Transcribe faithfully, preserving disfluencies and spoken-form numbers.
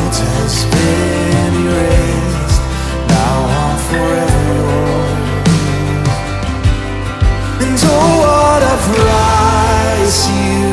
guilt has been erased. Now I'm forever yours. And oh, what a price you